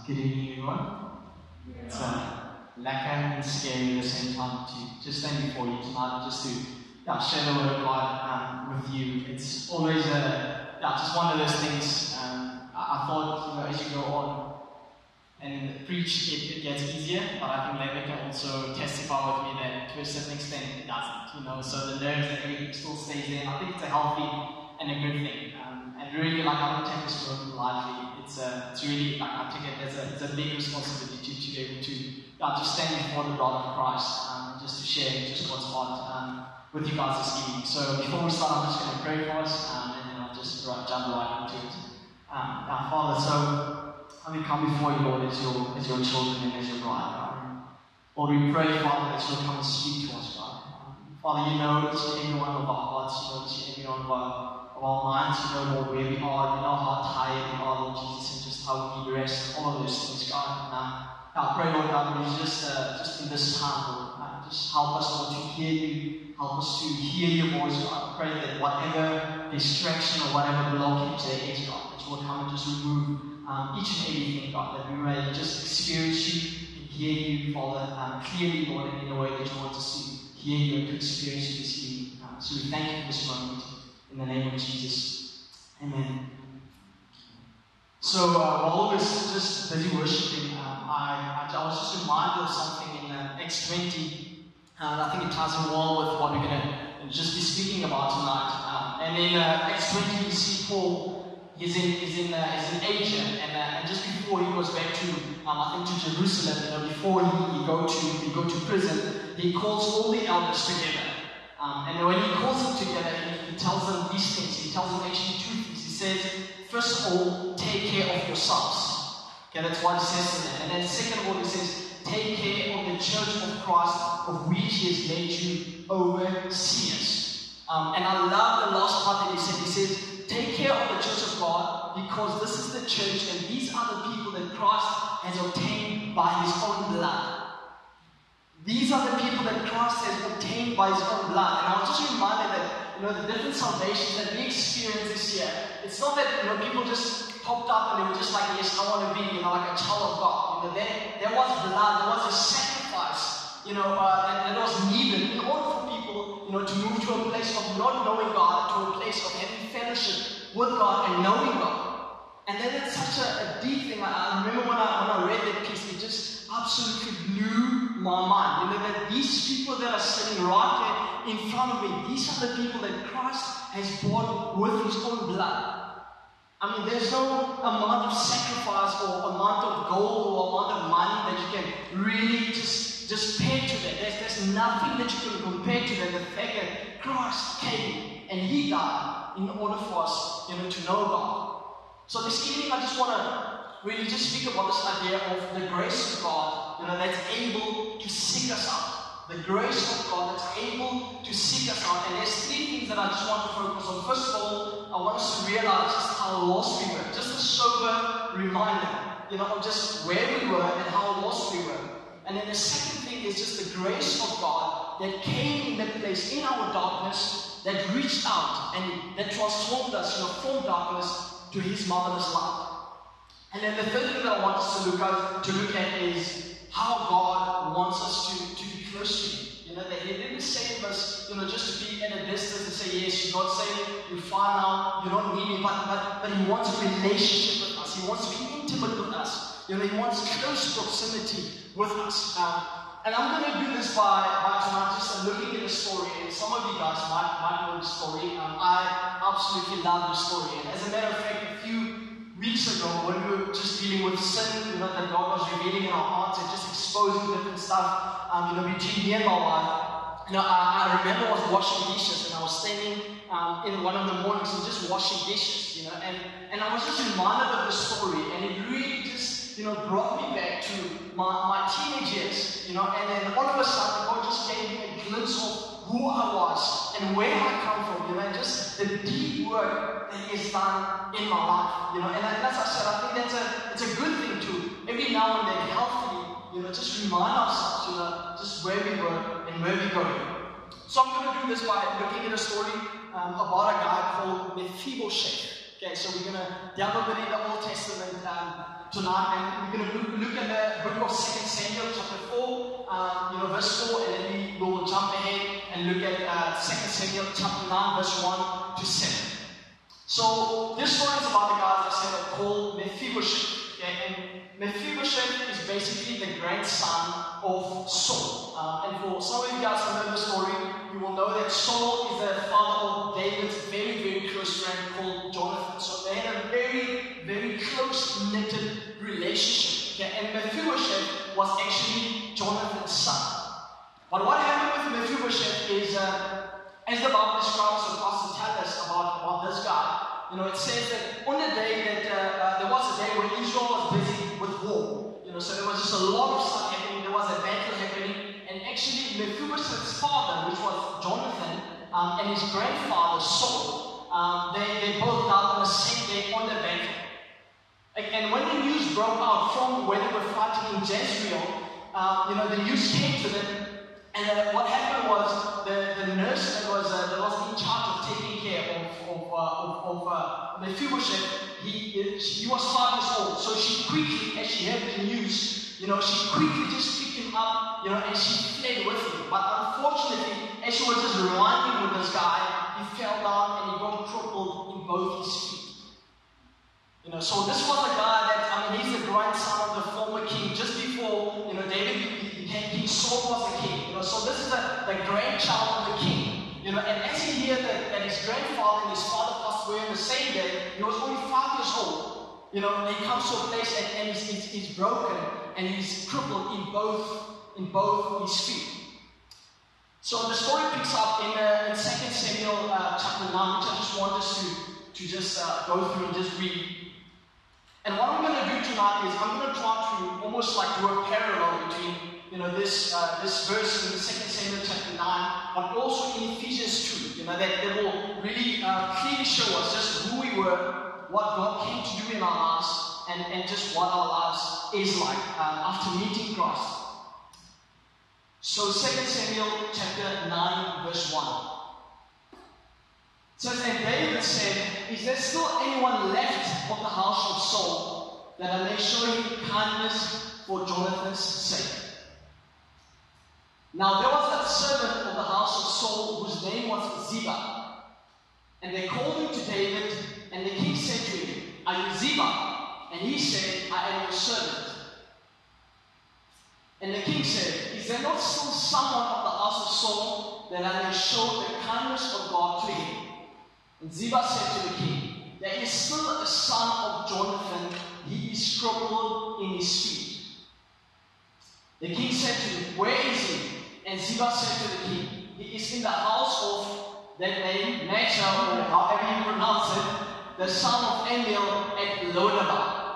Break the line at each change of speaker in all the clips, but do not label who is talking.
Good evening, everyone. It's lekker and scary at the same time to just stand before you tonight, just to share the word of God with you. It's always just one of those things. I thought, as you go on and preach, it gets easier, but I think Leonard can also testify with me that to a certain extent it doesn't. So the nerves and everything still stays there. And I think it's a healthy and a good thing. And really, I don't take this word lightly. It's really, I take it as a big responsibility to be able to stand before the God of Christ, just to share just God's heart with you guys this evening. So before we start, I'm just going to pray for us, and then I'll just jump right into it. Our Father, so we come before you, Lord, as your children and as your bride. Lord, we pray, Father, that you'll come and speak to us, God. Father, you know each and every one of our hearts, you know each and every one of our minds, you know, Lord, where we are, you know how tired we are, Lord Jesus, and just how we need rest, all of those things, God. I pray, Lord God, that you just in this time, Lord, just help us, Lord, to hear you, help us to hear your voice, God. I pray that whatever distraction or whatever blockage there is, God, that you will come and just remove each and everything, God, that we may just experience you and hear you, Father, clearly, Lord, and in a way that you want us to hear you and to experience you this evening. So we thank you for this moment. In the name of Jesus. Amen. So while we were just busy worshiping, I was just reminded of something in Acts 20. I think it ties in well with what we're going to just be speaking about tonight. And in Acts 20, you see Paul, he's in Asia, and just before he goes back to, I think to Jerusalem, before he go to prison, he calls all the elders together. And when he calls them together, he tells them these things. He tells them actually two things. He says, first of all, take care of yourselves. Okay, that's what he says to them. And then second of all, he says, take care of the church of Christ, of which he has made you overseers. And I love the last part that he said. He says, take care of the church of God, because this is the church, and these are the people that Christ has obtained by his own blood. These are the people that Christ has obtained by his own blood. And I was just reminded that, the different salvations that we experience this year, it's not that, people just popped up and they were just like, yes, I want to be, like a child of God. There was blood, there was a sacrifice, that was needed in order for people, to move to a place of not knowing God, to a place of having fellowship with God and knowing God. And then it's such a deep thing. I remember when I read that piece, it just absolutely blew my mind. That these people that are sitting right there in front of me, these are the people that Christ has bought with his own blood. I mean, there's no amount of sacrifice or amount of gold or amount of money that you can really just pay to that. There's nothing that you can compare to that. The fact that Christ came and he died in order for us, to know God. So this evening, I just want to really just speak about this idea of the grace of God, that's able to seek us out. The grace of God that's able to seek us out. And there's three things that I just want to focus on. First of all, I want us to realize just how lost we were. Just a sober reminder, of just where we were and how lost we were. And then the second thing is just the grace of God that came in that place in our darkness, that reached out and that transformed us, from darkness to his marvelous light. And then the third thing that I want us to look at is how God wants us to be close to him. That he didn't save us, just to be at a distance and say, yes, you're not saved, you're far now, you don't need me, but he wants a relationship with us. He wants to be intimate with us. He wants close proximity with us. And I'm going to do this by tonight, just looking at the story. And some of you guys might know the story. I absolutely love the story. And as a matter of fact, a few weeks ago, when we were just dealing with sin, that God was revealing in our hearts and just exposing different stuff, between me and my wife, I remember I was washing dishes, and I was standing in one of the mornings and just washing dishes, and I was just reminded of the story, and it really just, brought me back to my teenage years, and then all of a sudden, God just gave me a glimpse of who I was and where I come from, and just the deep work that he has done in my life, and as I said, I think it's a good thing to, every now and then, healthfully, just remind ourselves, just where we were and where we're going. So I'm going to do this by looking at a story about a guy called Mephibosheth. Okay, so we're going to delve a bit in the Old Testament tonight, and we're going to look at the book of 2 Samuel chapter 4, verse 4, and then we will jump ahead and look at 2 Samuel chapter 9, verse 1 to 7. So this story is about the guy, as I said, called Mephibosheth. Okay? And Mephibosheth is basically the grandson of Saul. And for some of you guys who know the story, you will know that Saul is the father of David's very, very close friend called Jonathan. So they had a very, very close-knitted relationship. Okay? And Mephibosheth was actually Jonathan's son. But what happened with Mephibosheth is, as the Bible describes, or Pastor tell us about this guy, it says that on the day that there was a day when Israel was busy with war. So there was just a lot of stuff happening. There was a battle happening, and actually Mephibosheth's father, which was Jonathan, and his grandfather Saul, they both died on the same day on the battle. And when the news broke out from where they were fighting in Jezreel, the news came to them. And what happened was the nurse that was in charge of taking care of Mephibosheth, he was 5 years old. So she quickly, as she heard the news, she quickly just picked him up, and she fled with him. But unfortunately, as she was just running with this guy, he fell down and he got crippled in both his feet. So this was a guy that, he's the grandson of the former king. Just before, David became king, Saul was the king. So this is the grandchild of the king. And as he heard that his grandfather and his father passed away on the same day, he was only 5 years old. He comes to a place and he's broken and he's crippled in both his feet. So the story picks up in 2 Samuel chapter 9, which I just want us to just go through and just read. And what I'm going to do tonight is I'm going to try to almost like do a parallel between this verse in 2 Samuel chapter 9, but also in Ephesians 2, that will really clearly show us just who we were, what God came to do in our lives, and just what our lives is like after meeting Christ. So 2 Samuel chapter 9, verse 1. So then David said, "Is there still anyone left of the house of Saul, that I may show him kindness for Jonathan's sake?" Now there was a servant of the house of Saul whose name was Ziba. And they called him to David, and the king said to him, "Are you Ziba?" And he said, "I am your servant." And the king said, "Is there not still someone of the house of Saul, that I may show the kindness of God to him?" And Ziba said to the king, "There is still a son of Jonathan, he is crippled in his feet." The king said to him, "Where is he?" And Ziba said to the king, "He is in the house of that name, Nachal, or however you pronounce it, the son of Amiel at Lodabar."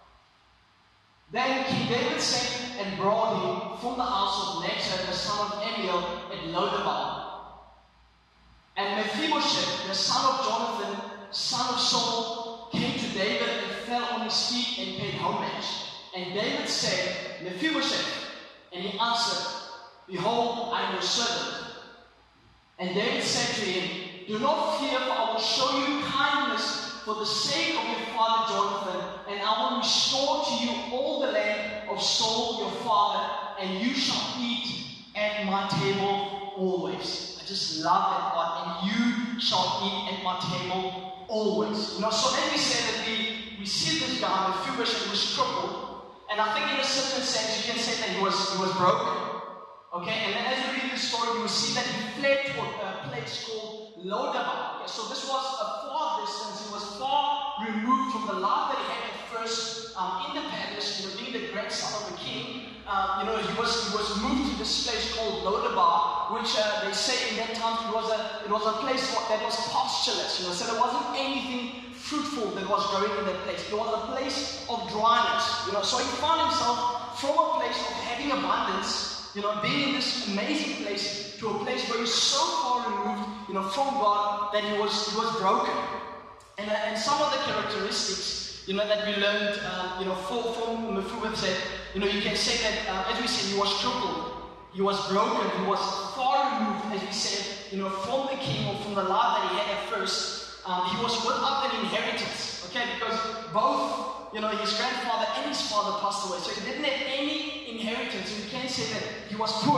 Then King David sent and brought him from the house of Nachal, the son of Amiel at Lodabar. And Mephibosheth, the son of Jonathan, son of Saul, came to David and fell on his feet and paid homage. And David said, "Mephibosheth." And he answered, "Behold, I am your servant." And David said to him, "Do not fear, for I will show you kindness for the sake of your father Jonathan, and I will restore to you all the land of Saul your father, and you shall eat at my table always." I just love that part. "And you shall eat at my table always." So then we say that we see this guy, Mephibosheth, was crippled. And I think in a certain sense, you can say that he was broken. Okay, and then as we read the story, you will see that he fled to a place called Lodabar. Okay, so this was a far distance. He was far removed from the life that he had at first in the palace, being the grandson of the king. He was moved to this place called Lodabar, which they say in that time it was a place that was pastureless. So there wasn't anything fruitful that was growing in that place. It was a place of dryness. So he found himself from a place of having abundance, being in this amazing place, to a place where he's so far removed, from God, that he was broken. And some of the characteristics, that we learned, from Mephibosheth, you can say that, as we said, he was crippled, he was broken, he was far removed, as we said, from the king or from the life that he had at first. He was without an inheritance, okay, because both his grandfather and his father passed away, so he didn't have any inheritance, and you can say that he was poor.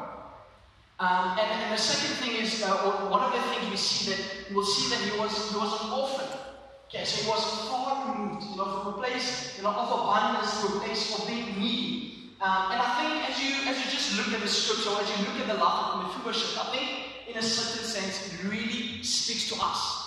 And the second thing is, or one of the things we'll see that he was an orphan. Okay, so he was far removed, from a place, of abundance to a place of being needy. And I think as you just look at the scripture, as you look at the life of Mephibosheth, I think in a certain sense it really speaks to us.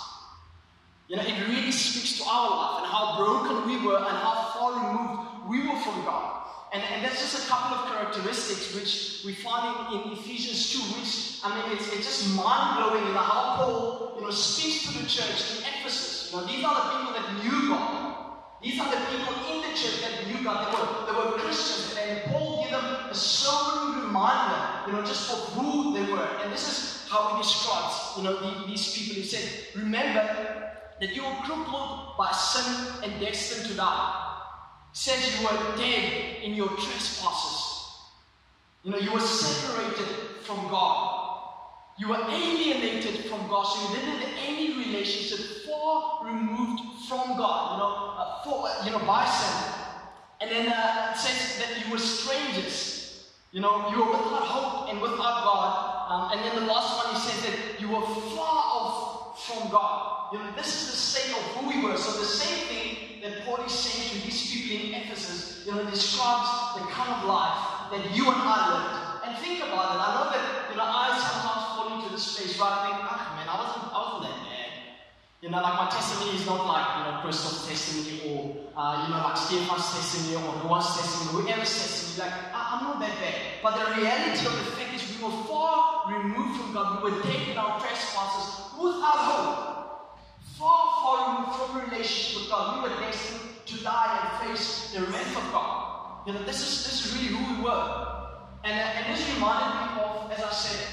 It really speaks to our life and how broken we were and how far removed we were from God. And that's just a couple of characteristics which we find in Ephesians 2, which, it's just mind-blowing, how Paul, speaks to the church in Ephesus. These are the people that knew God. These are the people in the church that knew God. They were Christians, and Paul gave them a sobering reminder, just of who they were. And this is how he describes, these people. He said, remember that you were crippled by sin and destined to die. He says you were dead in your trespasses. You were separated from God. You were alienated from God, so you didn't have any relationship, far removed from God, by sin. And then it says that you were strangers. You were without hope and without God. And then the last one, he says that you were far off from God. This is the state of who we were. So the same thing that Paul is saying to these people in Ephesus, describes the kind of life that you and I lived. And think about it. I know that, I sometimes fall into this space where I think, I wasn't that bad. Like my testimony is not like, Christopher's testimony or, like Stefan's testimony or Noah's testimony, whoever's testimony. Like, I'm not that bad. But the reality of the fact is we were far removed from God. We were dead in our trespasses without hope. Far removed from a relationship with God. We were destined to die and face the wrath of God. This is really who we were. And this reminded me of, as I said,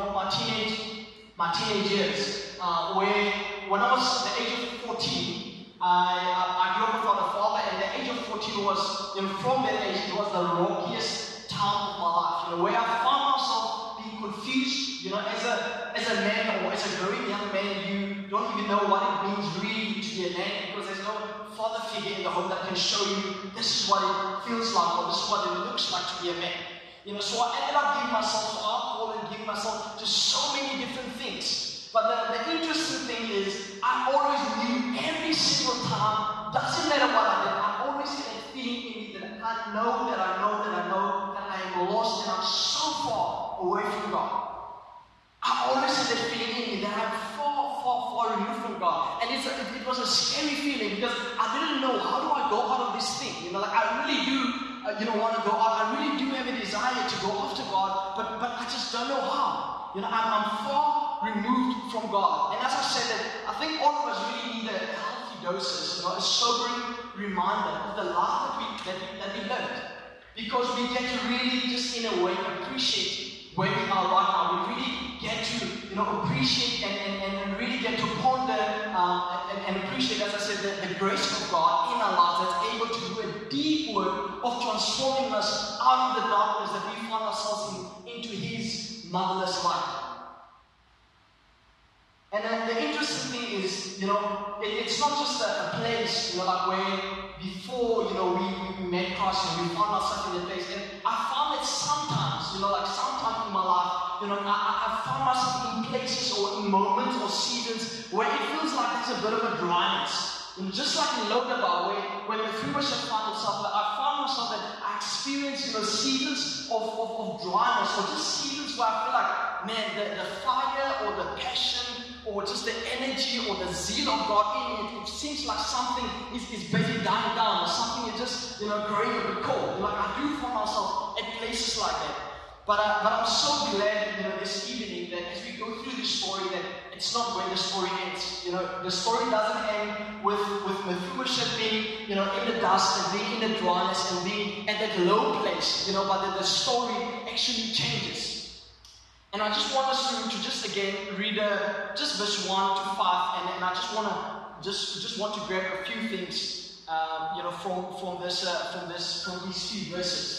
my teenage years, where when I was at the age of 14, I grew up without a father, and the age of 14 was, from that age, it was the rockiest time of my life, where I found myself being confused, as a man or as a very young man, you don't even know what it means really to be a man, because there's no father figure in the home that can show you this is what it feels like, or this is what it looks like to be a man. So I ended up giving myself to alcohol and giving myself to so many different things. But the interesting thing is, I always knew every single time, doesn't matter what I did, I always had a feeling in me that I know that I am lost and I'm so far away from God. I always had that feeling in me that I'm far removed from God. And it was a scary feeling because I didn't know, how do I go out of this thing? I really do want to go out. I really do have a desire to go after God, but I just don't know how. I'm far removed from God. And as I said, that I think all of us really need a healthy doses, a sobering reminder of the life that we lived. Because we get to really just in a way appreciate where we are right now. We really get to appreciate and really get to ponder and appreciate, as I said, the grace of God in our lives that's able to do a deep work of transforming us out of the darkness that we find ourselves into His marvelous light. And then the interesting thing is, it's not just a place, like where before, we met Christ and we found ourselves in a place. And I found that sometimes, sometimes in my life, I found myself in places or in moments or seasons where it feels like there's a bit of a dryness. Just like in Lodabar, when Mephibosheth found himself, I found myself that I experienced, seasons of dryness, or just seasons where I feel like, man, the fire or the passion or just the energy or the zeal of God in it seems like something is basically dying down, or something is just, growing a bit cold. I do find myself at places like that. But I'm so glad, this evening that as we go through this story, that it's not where the story ends. The story doesn't end with Mephibosheth being, in the dust and being in the dryness and being at that low place, but the story actually changes. And I just want us to just again read just verse 1 to 5, and I just want to grab a few things, from these few verses.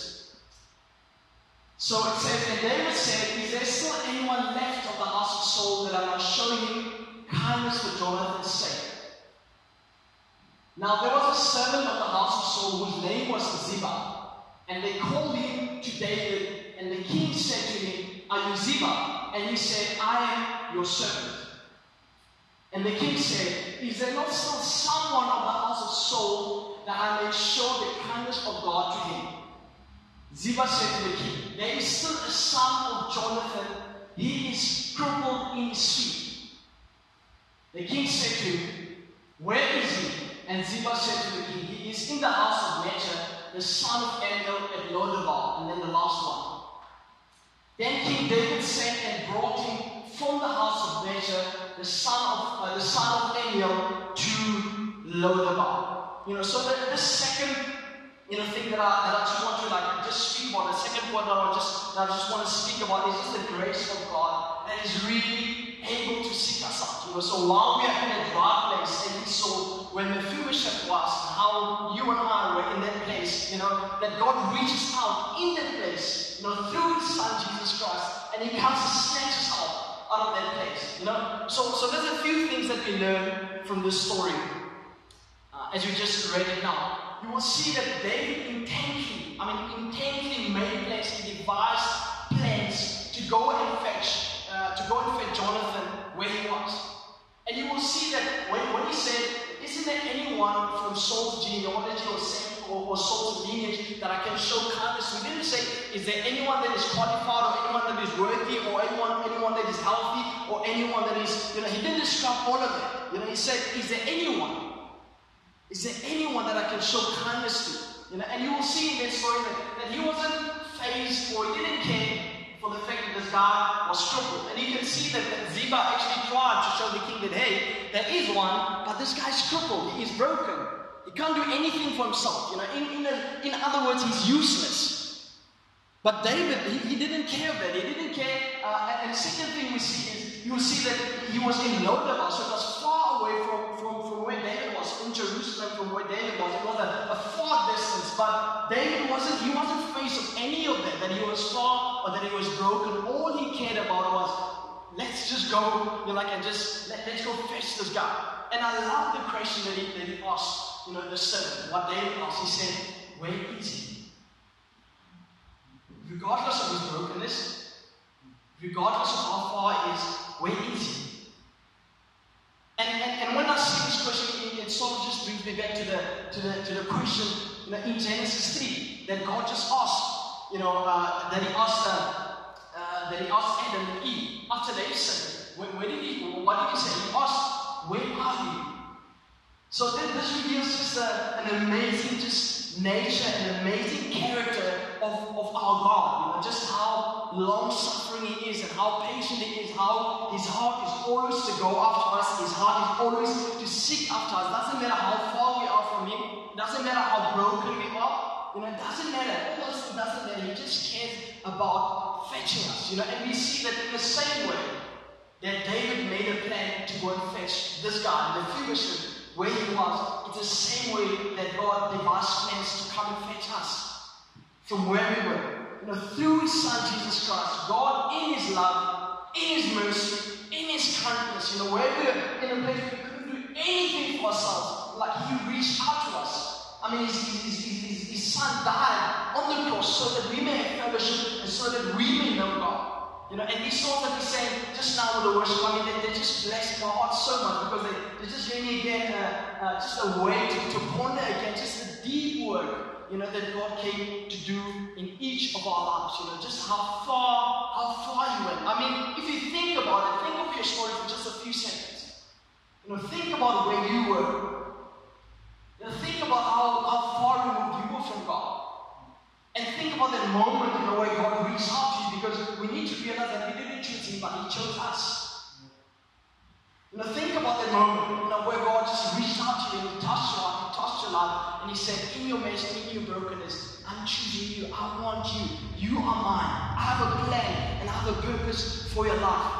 So it says, and David said, is there still anyone left of the house of Saul that I must show him kindness for Jonathan's sake? Now there was a servant of the house of Saul whose name was Ziba, and they called him to David, and the king said to him, "Are you Ziba?" And he said, "I am your servant." And the king said, "Is there not still someone of the house of Saul that I may show the kindness of God to him?" Ziba said to the king, "There is still a son of Jonathan. He is crippled in his feet." The king said to him, "Where is he?" And Ziba said to the king, "He is in the house of Machir, the son of Amiel at Lodebar." And then the last one. Then King David sent and brought him from the house of Machir, the son of Amiel, to Lodebar. So the second thing that I just want to just speak about, the second point that I just want to speak about is just the grace of God that is really able to seek us out. So while we are in a dry place, and we saw when Mephibosheth was, how you and I were in that place, that God reaches out in that place, through His Son Jesus Christ, and He comes to snatch us out of that place. So there's a few things that we learn from this story. As we just read it now, you will see that David intently made plans, he devised plans to go and fetch Jonathan where he was. And you will see that when he said, "Isn't there anyone from Saul's genealogy or Saul's lineage that I can show kindness to?" He didn't say, "Is there anyone that is qualified, or anyone that is worthy, or anyone that is healthy, or anyone that is," he didn't describe all of it. He said, "Is there anyone? Is there anyone that I can show kindness to?" And you will see in that story that he wasn't fazed, or he didn't care for the fact that this guy was crippled. And you can see that Ziba actually tried to show the king that, hey, there is one, but this guy's crippled, he is broken. He can't do anything for himself. In other words, he's useless. But David, he didn't care of that. He didn't care. And the second thing we see is, you will see that he was in Lodebar, so it was far away from where David was, in Jerusalem, from where David was. It was a far distance, but David wasn't faced with any of that he was far or that he was broken. All he cared about was, let's just go, and just let's go fetch this guy. And I love the question that he asked, the servant. What David asked, he said, "Where is he?" Regardless of his brokenness, regardless of how far he is, where is he? And when I see this question, it sort of just brings me back to the question in Genesis 3 that God just asked, that He asked Adam and Eve after they sinned. What did He say? He asked, "Where are you?" So this reveals just an amazing nature and amazing character of our God. Just how long-suffering He is and how patient He is, how His heart is always to go after us, His heart is always to seek after us. It doesn't matter how far we are from Him, it doesn't matter how broken we are, it doesn't matter, all those things doesn't matter. He just cares about fetching us, and we see that in the same way that David made a plan to go and fetch this guy, Mephibosheth, where he was. It's the same way that God devised plans to come and fetch us from where we were. Through His Son Jesus Christ, God in His love, in His mercy, in His kindness, where we were in a place where we couldn't do anything for ourselves, like He reached out to us. His Son died on the cross so that we may have fellowship and so that we may know God. And these songs that we sang just now with the worship, they just bless my heart so much because they just gave me again just a way to ponder again, just the deep work, that God came to do in each of our lives. Just how far you went. If you think about it, think of your story for just a few seconds. Think about where you were. Think about how far removed you were from God. And think about that moment where God reached out to you, because we need to realize that we didn't choose Him, but He chose us. Think about that moment where God just reached out to you and He touched your heart, He touched your life, and He said, in your mess, in your brokenness, I'm choosing you, I want you, you are mine, I have a plan and I have a purpose for your life.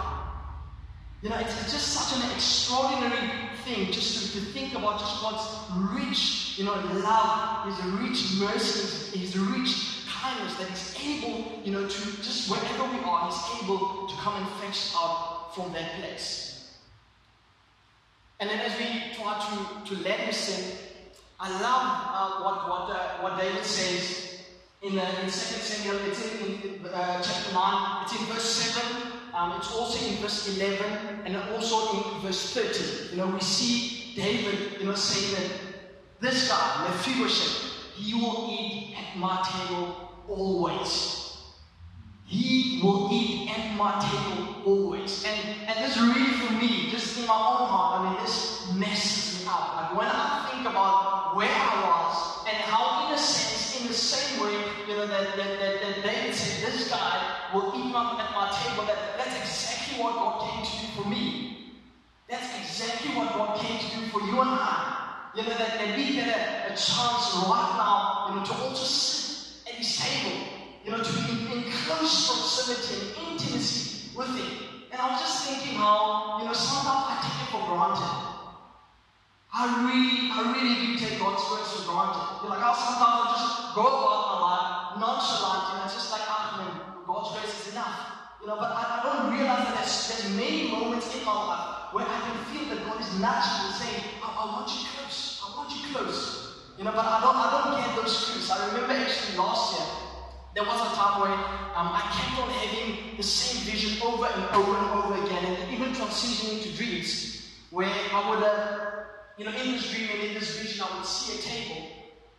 It's just such an extraordinary thing just to think about just God's rich, love, His rich mercy, His rich kindness, that He's able, to just wherever we are, He's able to come and fetch out from that place. And then as we try to let Him sing, I love what David says in 2 Samuel. It's in chapter 9. It's in verse 7. It's also in verse 11 and also in verse 13. We see David, saying that this guy, Mephibosheth, he will eat at my table always. He will eat at my table always. And this really, for me, just in my own heart, this messes me up. Like when I think about where I was and how, in a sense, in the same way, that David said, this guy will eat at my table. That's exactly what God came to do for me. That's exactly what God came to do for you and I. That we get a chance right now, to also sit at his table, to be in close proximity and intimacy with him. And I was just thinking how, sometimes I take it for granted. I really do take God's words for granted. Like how sometimes I just go about my life nonchalant, it's just like, God's grace is enough. But I don't realize that there's many moments in my life where I can feel that God is nudging and saying, I want you close. I want you close. But I don't get those clues. I remember actually last year, there was a time where I kept on having the same vision over and over and over again, and even transitioning to dreams, where I would, in this dream and in this vision, I would see a table,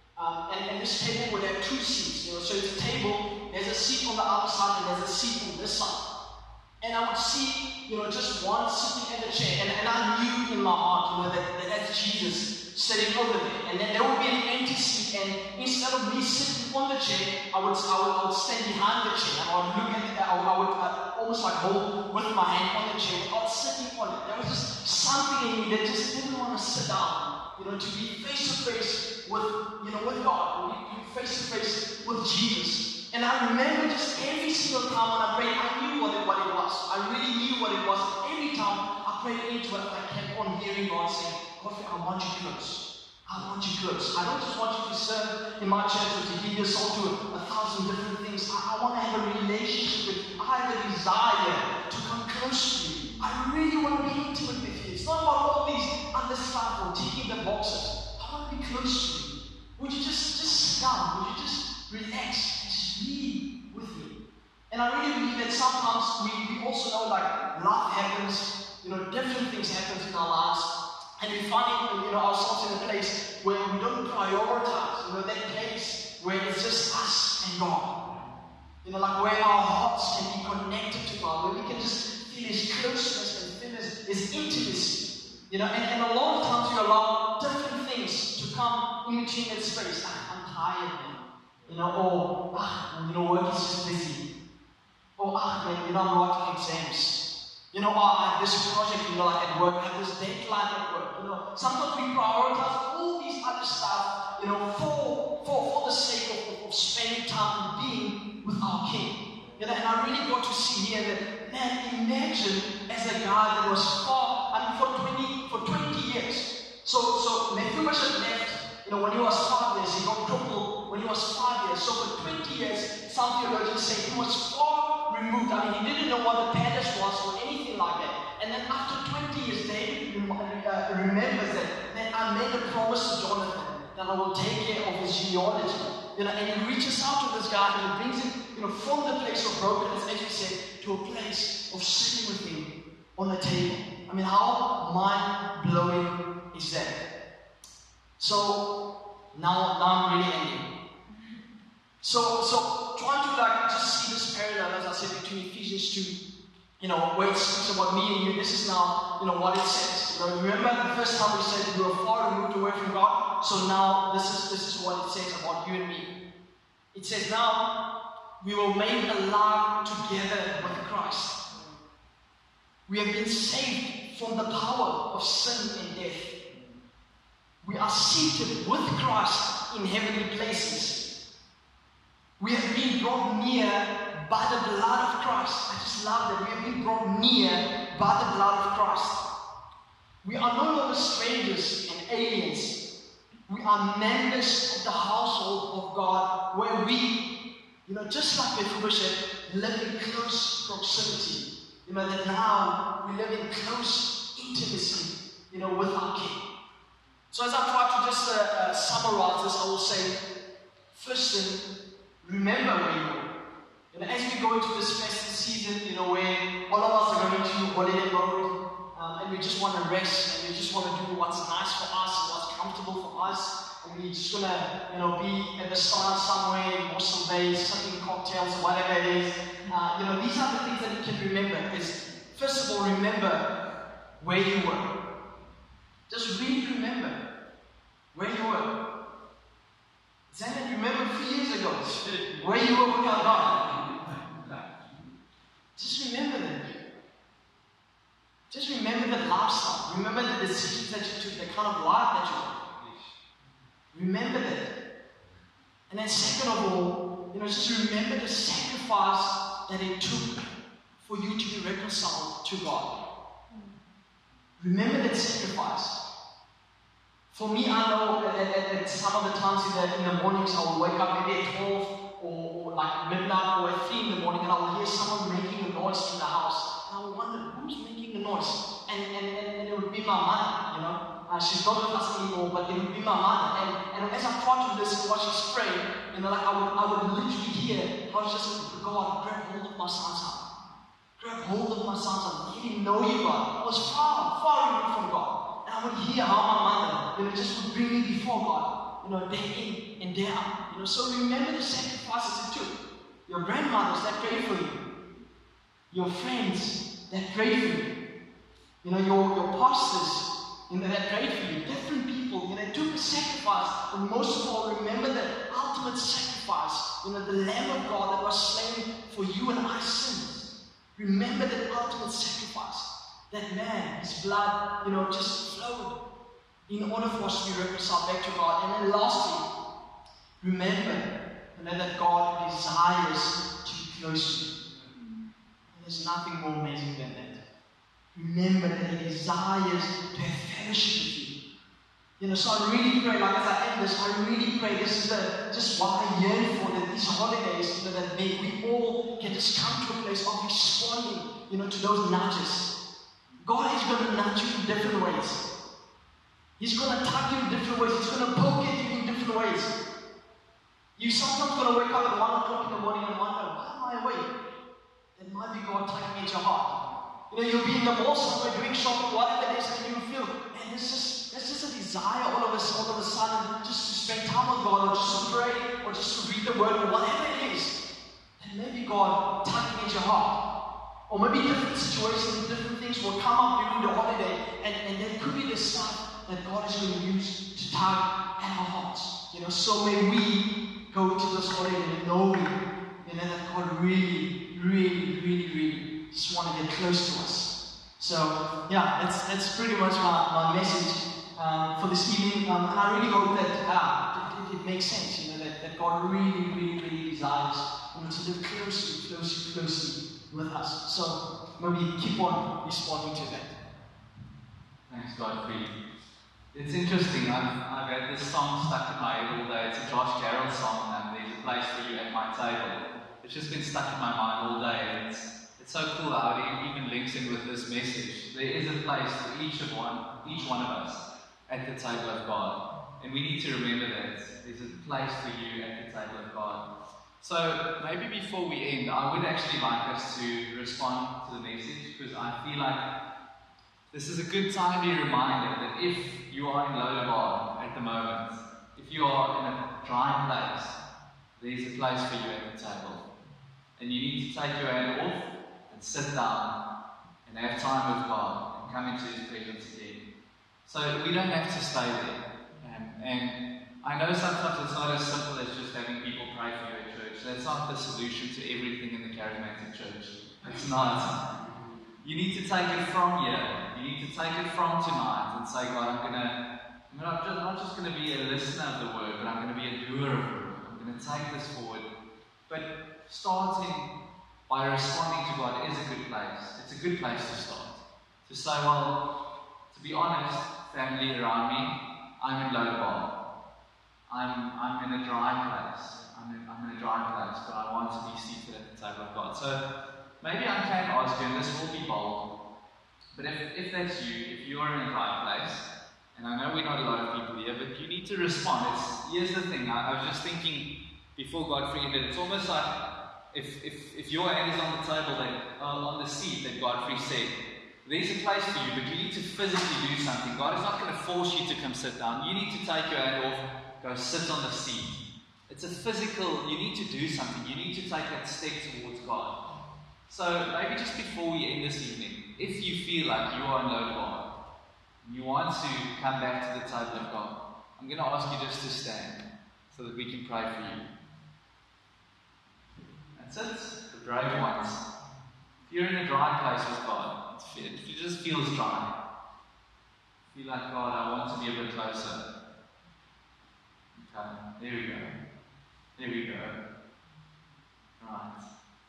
and this table would have two seats. So it's a table, there's a seat on the other side, and there's a seat on this side. And I would see, just one sitting in the chair, and I knew in my heart, that that's Jesus sitting over there. And then there would be an empty seat, and instead of me sitting on the chair, I would stand behind the chair, and I would look at it, I would almost like hold with my hand on the chair, without sitting on it. There was just something in me that just didn't want to sit down, to be face to face with, with God, face to face with Jesus. And I remember just every single time when I prayed, I knew what it was. I really knew what it was. Every time I prayed into it, I kept on hearing God saying, Godfrey, I want you close. I want you close. I don't just want you to serve in my church or to give yourself to 1,000 different things. I want to have a relationship with you. I have a desire to come close to you. I really want to be intimate with you. It's not about all these other stuff or ticking the boxes. I want to be close to you. Would you just sit down? Would you just relax? Be with me. And I really believe that sometimes we also know like life happens, different things happen in our lives, and we find ourselves in a place where we don't prioritize, that place where it's just us and God. Like where our hearts can be connected to God, where we can just feel His closeness and feel His intimacy. And a lot of times we allow different things to come in between that space. I'm tired, man. Work is just busy. I'm writing exams. I have this project, at work, I have this deadline at work. Sometimes we prioritize all these other stuff, for the sake of spending time and being with our King. And I really got to see here that, man, imagine as a guy that was for 20 years. So Mephibosheth left, when he was 5 years, he got crippled when he was 5 years. So for 20 years, some theologians say he was far removed. He didn't know what the palace was or anything like that. And then after 20 years, David remembers that I made a promise to Jonathan that I will take care of his genealogy. And he reaches out to this guy and he brings him, from the place of brokenness, as you said, to a place of sitting with him on the table. How mind-blowing is that? So now I'm really ending. So trying to just see this parallel, as I said, between Ephesians 2, where it speaks about me and you. This is now, what it says. Remember the first time we said we were far removed away from God. So now this is what it says about you and me. It says now we were made alive together with Christ. We have been saved from the power of sin and death. We are seated with Christ in heavenly places. We have been brought near by the blood of Christ. I just love that. We have been brought near by the blood of Christ. We are no longer strangers and aliens. We are members of the household of God, where we, just like Mephibosheth, live in close proximity. That now we live in close intimacy, with our King. So as I try to just summarize this, I will say, first thing, remember where you were. As we go into this festive season, where all of us are going to holiday mode, and we just want to rest, and we just want to do what's nice for us and what's comfortable for us, and we're just gonna, be at the sauna somewhere, Mossel Bay, sipping cocktails or whatever it is. These are the things that you can remember. Is first of all, remember where you were. Just really remember where you were. Xander, remember a few years ago where you were with our God. Just remember that. Just remember the lifestyle. Remember the decisions that you took, the kind of life that you lived. Remember that. And then second of all, just remember the sacrifice that it took for you to be reconciled to God. Remember that sacrifice. For me, I know at some of the times in the mornings I will wake up maybe at 12 or like midnight or at 3 in the morning, and I will hear someone making a noise in the house. And I will wonder, who's making the noise? And it would be my mother, she's not with us anymore, but it would be my mother. And as I try to listen while she's praying, I would literally hear how she's just, God, grab hold of my son's hand. Grab hold of my son's hand. Let him know you, God. I was far, far removed from God. And I would hear how my mother, just would bring me before God, day in and day out. So remember the sacrifices it took. Your grandmothers that prayed for you. Your friends that prayed for you. Your pastors, that prayed for you. Different people, they took a sacrifice. But most of all, remember the ultimate sacrifice. The Lamb of God that was slain for you and our sins. Remember that ultimate sacrifice. That man, his blood, just flowed in order for us to be reconciled back to God. And then lastly, remember that God desires to be close to you. And there's nothing more amazing than that. Remember that He desires to have fellowship with you. So I really pray, like as I end this, I really pray, this is just what I yearn for, that these holidays, that we all can just come to a place of responding, to those nudges. God is going to nudge you in different ways. He's going to tug you in different ways. He's going to poke at you in different ways. You're sometimes going to wake up at 1 o'clock in the morning and wonder, why am I awake? It might be God tugging at your heart. You'll be in the mall somewhere doing shopping, whatever it is, and you'll feel, man, there's just a desire all of a sudden just to spend time with God, or just to pray, or just to read the Word, or whatever it is. And maybe God tugging at your heart. Or maybe different situations, different things will come up during the holiday, and there could be the stuff that God is going to use to tug at our hearts. So may we go to this holiday knowing, that God really, really, really, really just want to get close to us. So, yeah, that's pretty much my message for this evening. And I really hope that it makes sense, that God really, really, really desires to live closely with us. So maybe keep on responding to that.
Thanks, Godfrey. It's interesting. I've had this song stuck in my head all day. It's a Josh Garrett song, and there's a place for you at my table. It's just been stuck in my mind all day, and it's so cool how it even links in with this message. There is a place for each one of us at the table of God, and we need to remember that there's a place for you at the table of God. So maybe before we end, I would actually like us to respond to the message, because I feel like this is a good timely reminder that if you are in Lodabar at the moment, if you are in a dry place, there's a place for you at the table. And you need to take your hand off and sit down and have time with God and come into His presence again. So we don't have to stay there. And I know sometimes it's not as simple as just having people pray for you at church. That's not the solution to everything in the charismatic church. It's not. You need to take it from here. You need to take it from tonight and say, God, I'm not just going to be a listener of the Word, but I'm going to be a doer of the Word. I'm going to take this forward. But starting by responding to God is a good place. It's a good place to start. To say, well, to be honest, family around me, I'm in Lodabar. I'm in a dry place. I'm in a dry place, but I want to be seated at the table of God. So maybe I can ask you, and this will be bold, but if that's you, if you're in a dry place, And I know we're not a lot of people here, but you need to respond. Here's the thing. I was just thinking before Godfrey ended, it's almost like if your hand is on the table, on the seat that Godfrey said, there's a place for you, but you need to physically do something. God is not going to force you to come sit down. You need to take your hand off, go sit on the seat. It's a physical, you need to do something. You need to take that step towards God. So maybe just before we end this evening, if you feel like you are in low God, you want to come back to the table of God, I'm going to ask you just to stand so that we can pray for you. That's it. The brave ones. If you're in a dry place with God, if it just feels dry, feel like, God, I want to be a bit closer. Okay, there we go. There we go. Right.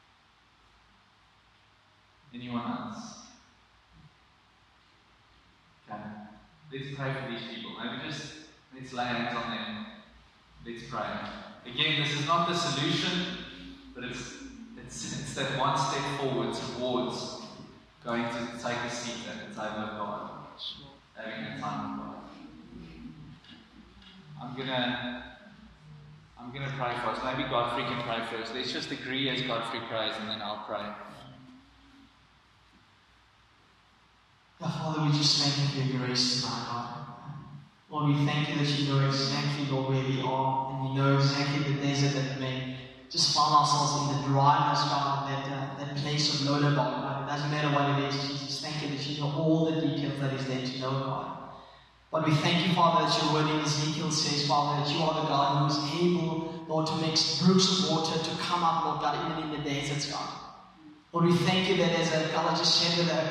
Anyone else? Okay. Let's pray for these people. Maybe just let's lay hands on them. Let's pray. Again, this is not the solution, but it's that one step forward towards going to take a seat at the table of God. Having a time with God. I'm gonna pray for us. Maybe Godfrey can pray first. Let's just agree as Godfrey prays, and then I'll pray.
Father, we just thank you for your grace tonight, God. Lord, we thank you that you know exactly, Lord, where we are, and you know exactly the desert that we may just find ourselves in, the dryness, God, that place of Lodabar, God. It doesn't matter what it is, Jesus. Thank you that you know all the details that is there to know, God. But we thank you, Father, that your word in Ezekiel says, Father, that you are the God who is able, Lord, to make brooks of water to come up, Lord God, even in the deserts, God. Lord, we thank you that as God just shared with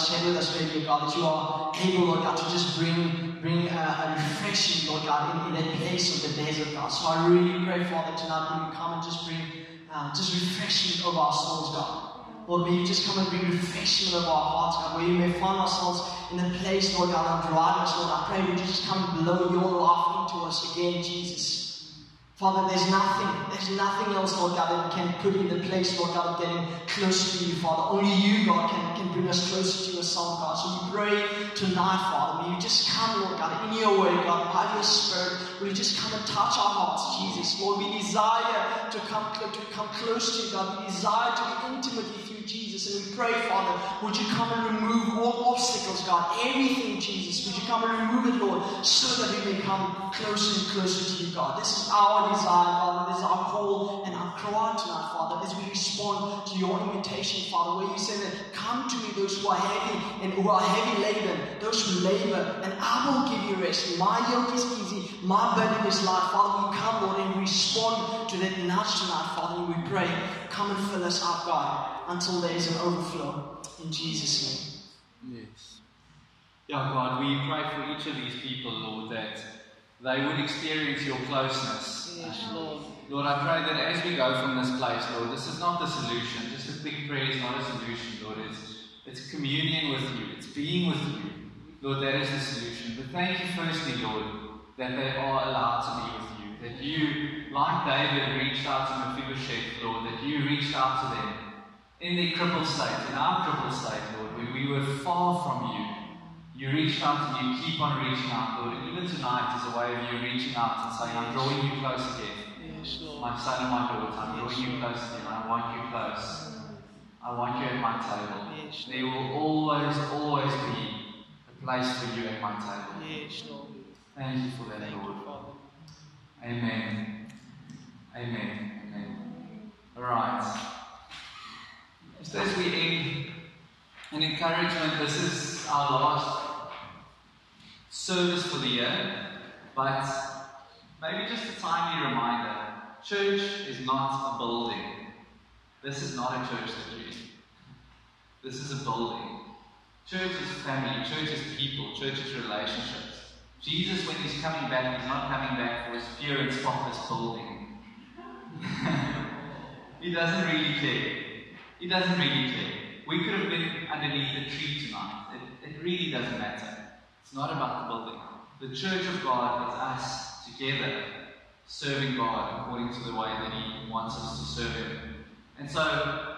us earlier, God, that you are able, Lord God, to just bring a refreshing, Lord God, in that place of the desert, God. So I really pray, Father, tonight that you come and just bring just refreshing over our souls, God. Lord, may you just come and bring refreshment over our hearts, God, where you may find ourselves in a place, Lord God, of dryness, Lord. I pray would you just come and blow your life into us again, Jesus. Father, there's nothing else, Lord God, that we can put in the place, Lord God, of getting closer to you, Father. Only you, God, can bring us closer to yourself, God. So we pray tonight, Father, may you just come, Lord God, in your way, God, by your Spirit. Will you just come and touch our hearts, Jesus? Lord, we desire to come close to you, God. We desire to be intimate with you, Jesus. And we pray, Father, would you come and remove all obstacles, God, everything, Jesus. Would you come and remove it, Lord, so that we may come closer and closer to you, God. This is our desire, Father. This is our call and our cry tonight, Father, as we respond to your invitation, Father, where you say that come to me, those who are heavy and who are heavy laden, those who labor, and I will give you rest. My yoke is easy, my burden is light. Father, we come, Lord, and respond to that nudge tonight, Father, and we pray, come and fill us up, God, until there is an overflow. In Jesus' name.
Yes. Yeah, God, we pray for each of these people, Lord, that they would experience your closeness.
Yes, Lord.
Lord, I pray that as we go from this place, Lord, this is not the solution. Just a quick prayer is not a solution, Lord. It's communion with you. It's being with you. Lord, that is the solution. But thank you firstly, Lord, that they are allowed to be with you. That you, like David, reached out to Mephibosheth, Lord, that you reached out to them in their crippled state, in our crippled state, Lord, when we were far from you. You reached out and you keep on reaching out, Lord. And even tonight is a way of you reaching out and saying, I'm drawing you close again.
Yes, Lord.
My son and my daughter, I'm drawing you close again. I want you close. I want you at my table.
Yes,
there will always be a place for you at my table.
Yes, Lord.
Thank you for that,
Thank
Lord.
you, Father.
Amen. Amen. Amen. Alright. Just as we end, an encouragement, this is our last service for the year, but maybe just a timely reminder, church is not a building. This is not a church that you're in. This is a building. Church is family, church is people, church is relationships. Jesus, when he's coming back, he's not coming back for his pure and spotless building. He doesn't really care. He doesn't really care. We could have been underneath a tree tonight. It really doesn't matter. It's not about the building. The church of God is us together serving God according to the way that he wants us to serve him. And so,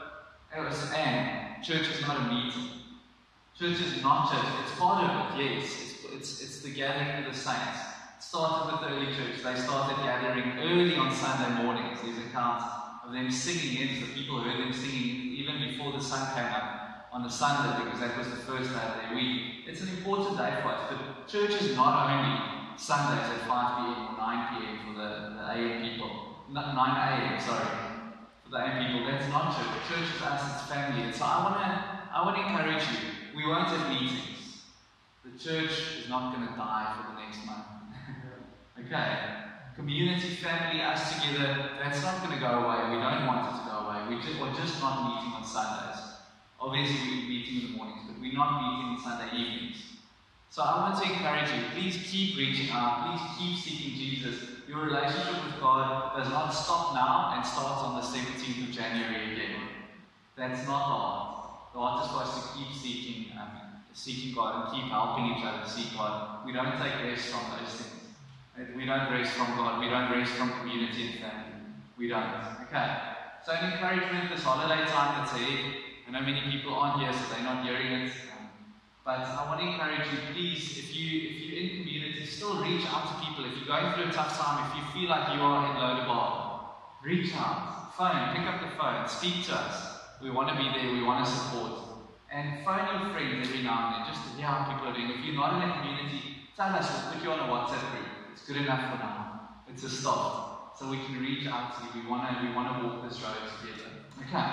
church is not a meeting. Church is not church. It's part of it, yes. It's the gathering of the saints. It started with the early church. They started gathering early on Sunday mornings. These accounts of them singing hymns. The people heard them singing even before the sun came up on the Sunday, because that was the first day of their week. It's an important day for us, but church is not only Sundays at 5 p.m. or 9 p.m. for the AM people. 9 a.m., sorry. For the AM people, that's not church. Church is us, it's family. And so I want to encourage you. We won't have meetings. The church is not going to die for the next month. Okay? Community, family, us together, that's not going to go away. We don't want it to go away. We're just not meeting on Sundays. Obviously, we're meeting in the mornings, but we're not meeting on Sunday evenings. So I want to encourage you, please keep reaching out, please keep seeking Jesus. Your relationship with God does not stop now and starts on the 17th of January again. That's not the heart. The heart is for us to keep seeking God and keep helping each other seek God. We don't take rest from those things. We don't rest from God. We don't rest from community and family. We don't. Okay. So an encouragement this holiday time that's ahead. I know many people aren't here, so they're not hearing it. But I want to encourage you, please, if you're in community, still reach out to people. If you're going through a tough time, if you feel like you are in Lodebar, reach out. Phone, pick up the phone, speak to us. We want to be there, we want to support. And phone your friends every now and then, just to hear how people are doing. If you're not in a community, tell us, we'll put you on a WhatsApp group. It's good enough for now. It's a start. So we can reach out to you. We want to walk this road together. Okay.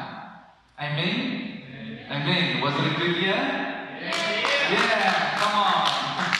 Amen? Amen. Was it a good year? Yeah, come on.